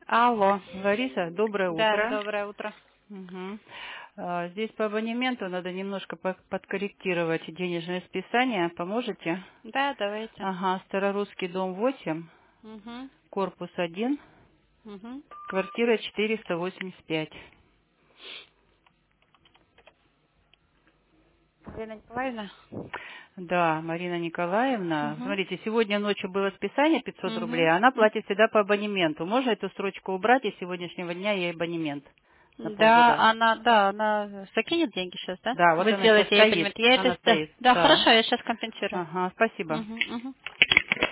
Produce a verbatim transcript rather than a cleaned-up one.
Алло. Лариса, доброе Да, утро. доброе утро. Мгм. А, Здесь по абонементу надо немножко по- подкорректировать денежное списание. Поможете? Да, давайте. Ага, Старорусский дом восемь, Угу. корпус один, Угу. квартира четыреста восемьдесят пять. Елена Николаевна? Да, Марина Николаевна. Угу. Смотрите, сегодня ночью было списание пятьсот рублей, Угу. а она платит всегда по абонементу. Можно эту строчку убрать, и с сегодняшнего дня ей абонемент на Да, полгода? она, да, она закинет деньги сейчас, да? Да, вот Вы она сейчас сделаете ей стоит. абонемент. Я это, Она да, стоит. да, Да. хорошо, я сейчас компенсирую. Ага, спасибо. Угу, угу.